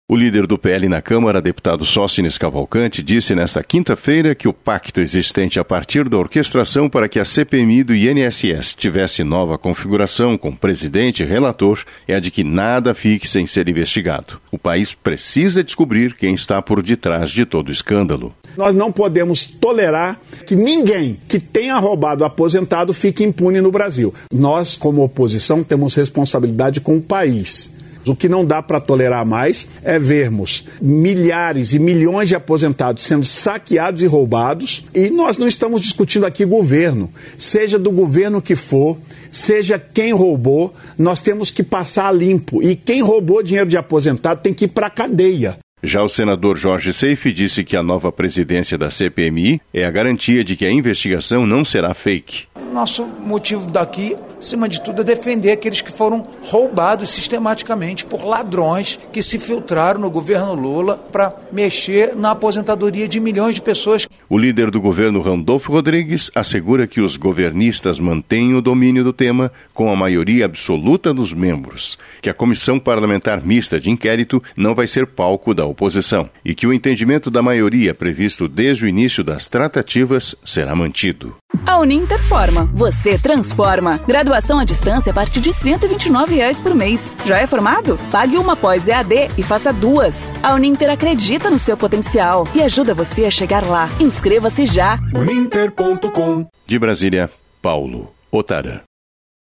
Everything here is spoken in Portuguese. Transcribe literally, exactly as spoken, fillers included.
O líder do P L na Câmara, deputado Sóstenes Cavalcante, disse nesta quinta-feira que o pacto existente a partir da orquestração para que a C P M I do I N S S tivesse nova configuração com presidente e relator é a de que nada fique sem ser investigado. O país precisa descobrir quem está por detrás de todo o escândalo. Nós não podemos tolerar que ninguém que tenha roubado aposentado fique impune no Brasil. Nós, como oposição, temos responsabilidade com o país. O que não dá para tolerar mais é vermos milhares e milhões de aposentados sendo saqueados e roubados, e nós não estamos discutindo aqui governo. Seja do governo que for, seja quem roubou, nós temos que passar a limpo. E quem roubou dinheiro de aposentado tem que ir para a cadeia. Já o senador Jorge Seife disse que a nova presidência da C P M I é a garantia de que a investigação não será fake. Nosso motivo daqui, acima de tudo, é defender aqueles que foram roubados sistematicamente por ladrões que se filtraram no governo Lula para mexer na aposentadoria de milhões de pessoas. O líder do governo, Randolfo Rodrigues, assegura que os governistas mantêm o domínio do tema com a maioria absoluta dos membros, que a Comissão Parlamentar Mista de Inquérito não vai ser palco da oposição e que o entendimento da maioria previsto desde o início das tratativas será mantido. A Uninter forma, você transforma. Graduação à distância a partir de cento e vinte e nove reais por mês. Já é formado? Pague uma pós E A D e faça duas. A Uninter acredita no seu potencial e ajuda você a chegar lá. Inscreva-se já. uninter ponto com. De Brasília, Paulo Otara.